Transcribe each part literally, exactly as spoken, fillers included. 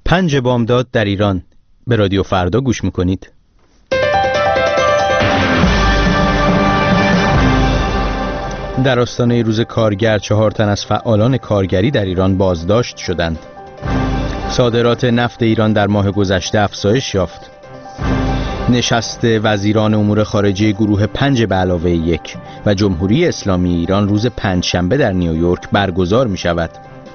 پنج بامداد در ایران. به رادیو فردا گوش میکنید. در آستانه روز کارگر چهار تن از فعالان کارگری در ایران بازداشت شدند. صادرات نفت ایران در ماه گذشته افزایش یافت. نشست وزیران امور خارجه گروه پنج به علاوه یک و جمهوری اسلامی ایران روز پنجشنبه در نیویورک برگزار می شود.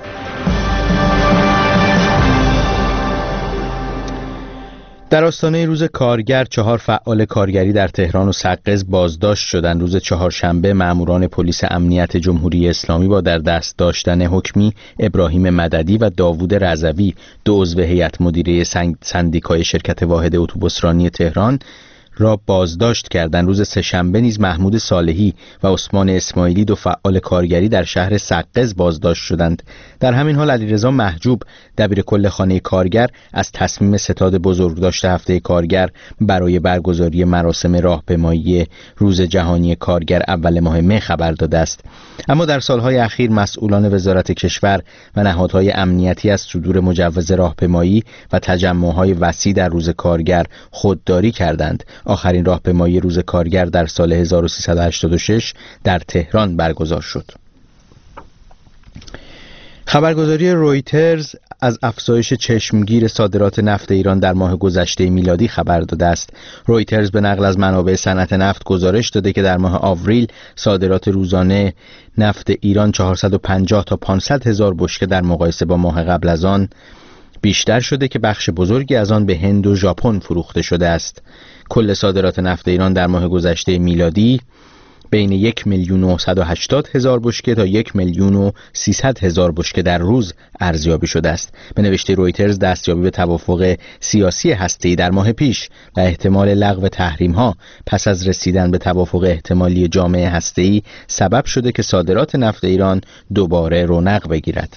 در آستانه روز کارگر چهار فعال کارگری در تهران و سقز بازداشت شدند. روز چهارشنبه ماموران پلیس امنیت جمهوری اسلامی با در دست داشتن حکمی ابراهیم مددی و داوود رضوی، دو عضو هیئت مدیره سندیکای شرکت واحد اتوبوسرانی تهران، را بازداشت کردند. روز سه‌شنبه نیز محمود صالحی و عثمان اسماعیلی، دو فعال کارگری در شهر سقز بازداشت شدند. در همین حال علیرضا محجوب، دبیر کل خانه کارگر، از تصمیم ستاد بزرگداشت هفته کارگر برای برگزاری مراسم راهپیمایی روز جهانی کارگر اول ماه مه خبر داده است. اما در سالهای اخیر مسئولان وزارت کشور و نهادهای امنیتی از صدور مجوز راهپیمایی و تجمع‌های وسیع در روز کارگر خودداری کردند. آخرین راهپیمایی روز کارگر در سال هزار و سیصد و هشتاد و شش در تهران برگزار شد. خبرگزاری رویترز از افزایش چشمگیر صادرات نفت ایران در ماه گذشته میلادی خبر داده است. رویترز به نقل از منابع صنعت نفت گزارش داده که در ماه آوریل صادرات روزانه نفت ایران چهارصد و پنجاه تا پانصد هزار بشکه در مقایسه با ماه قبل از آن بیشتر شده که بخش بزرگی از آن به هند و ژاپن فروخته شده است. کل صادرات نفت ایران در ماه گذشته میلادی بین یک میلیون و صد و هشتاد هزار بشکه تا یک میلیون و سیصد هزار بشکه در روز ارزیابی شده است. به نوشته رویترز، دستیابی به توافق سیاسی هسته‌ای در ماه پیش و احتمال لغو تحریم‌ها پس از رسیدن به توافق احتمالی جامعه هسته‌ای سبب شده که صادرات نفت ایران دوباره رونق بگیرد.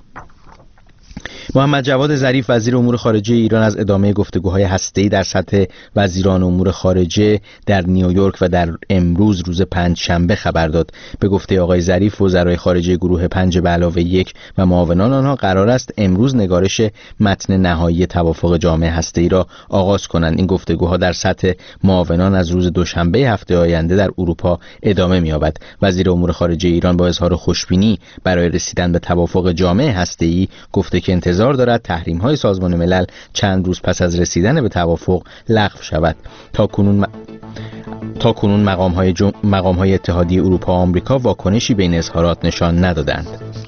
محمد جواد ظریف، وزیر امور خارجه ایران، از ادامه گفتگوهای هسته‌ای در سطح وزیران امور خارجه در نیویورک و در امروز روز پنجشنبه خبر داد. به گفته آقای ظریف، وزرای خارجه گروه پنج به علاوه یک و معاونان آنها قرار است امروز نگارش متن نهایی توافق جامعه هسته‌ای را آغاز کنند. این گفتگوها در سطح معاونان از روز دوشنبه هفته آینده در اروپا ادامه می‌یابد. وزیر امور خارجه ایران با اظهار خوشبینی برای رسیدن به توافق جامعه هسته‌ای گفته که انتظار دارد تحریم‌های سازمان ملل چند روز پس از رسیدن به توافق لغو شود. تا کنون م... تا کنون مقام‌های جم... مقام‌های اتحادیه اروپا و آمریکا واکنشی بین اظهارات نشان ندادند.